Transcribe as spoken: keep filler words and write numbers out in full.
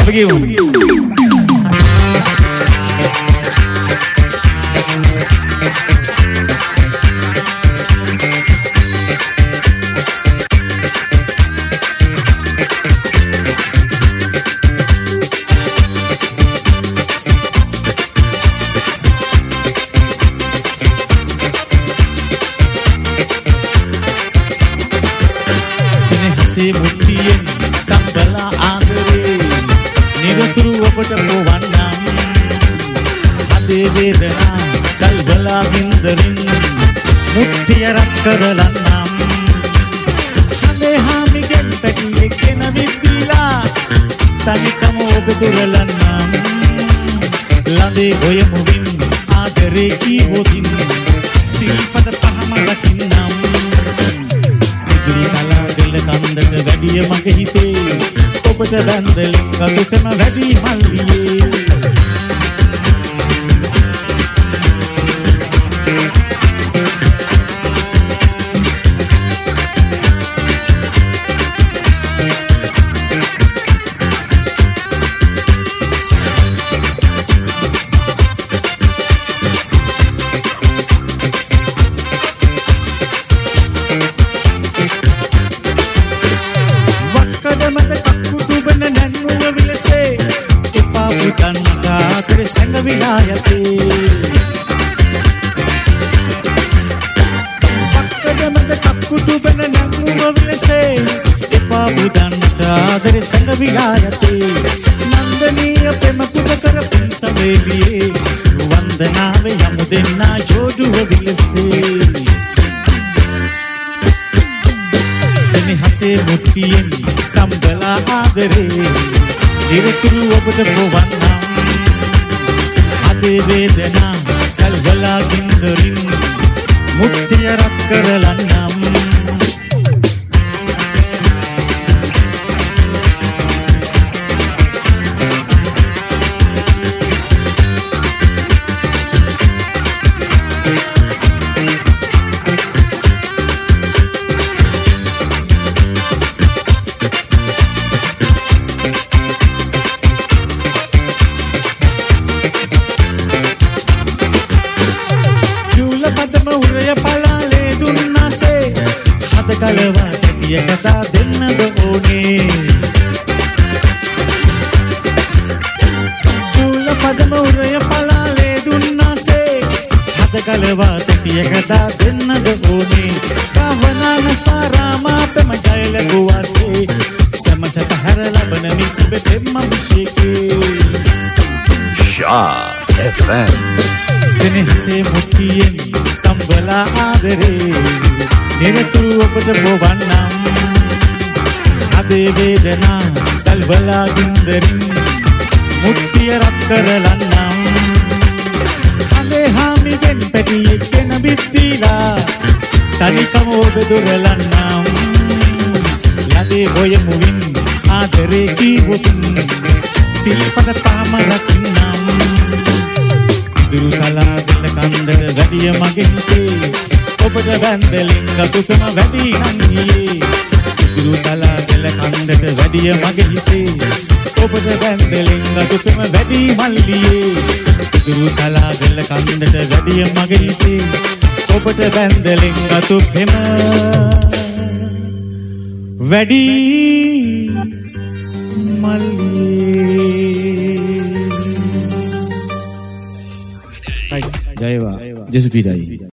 Begitu. Se mutiyen tambala aadare niruturu obata povanam ade vedana kalbala gindarin muttiya rakkaralannam hade hamigen pekile kena vidila tanikam obeduralannam lade goyamuvin aadare kiwodin silpada pahama rakinnam කන්දට වැඩිය මගේ හිතේ ඔබට බැඳලින් කටුකම වැඩි මල්ලියේ विलायते पक्कदमद कक्कुटु बन नंगुव विलसे एपा बुदन्नट आदरे संग विलायते नंदनीय प्रेम पुत कर पिन सवेलिये वंदनावे यमु देन्ना जोडुव विलसे සෙනෙහසේ මුත්තියෙන් කම්බලා ආදරේ ඉරතුරු ඔබට පොවන්නම් අදේ වේදනා කල්බලා ගින්දරින් මුත්තිය රත් කරලන්නම් කලවා කැටිය කතා දෙන්නද ඕනේ චූල පදම උරය පලාලේ දුන්නාසේ හද කලවා කැටිය කතා දෙන්නද ඕනේ කවනාන සාරාමා පෙම ජය ලැබුවාසේ සමසත හැර ලබන මිත් බෙතෙම අභිෂේකේ ෂා එෆ් එම් සෙනෙහසේ මුත්තියෙන් කම්බලා ආදරේ නිරතුරු ඔබට පොවන්නම් අදේ වේදනා කල්බලා ගින්දරින් මුත්තිය රත් කරලන්නම් අදේ හාමිගෙන් පැටියෙක් වෙන බිත්තිලා තනිකම ඔබ දුරලන්නම් යදේ ගොය මුවින් ආදරේ කීවොතින් සිල්පද පාම රකින්නම් ඉදිරි කලාදල කන්දට වැඩිය මගේ හිතේ ඔබට බැඳලින් ගතුකම වැඩි නංගියේ ඉදිරි කලාදල කන්දට වැඩිය මගේ හිතේ ඔබට බැඳලින් ගතුකම වැඩි මල්ලියේ ඉදිරි කලාදල කන්දට වැඩිය මගේ හිතේ ඔබට බැඳලින් ගතුකම වැඩි මල්ලියේ. ජයවා ජෙසුපිරයි.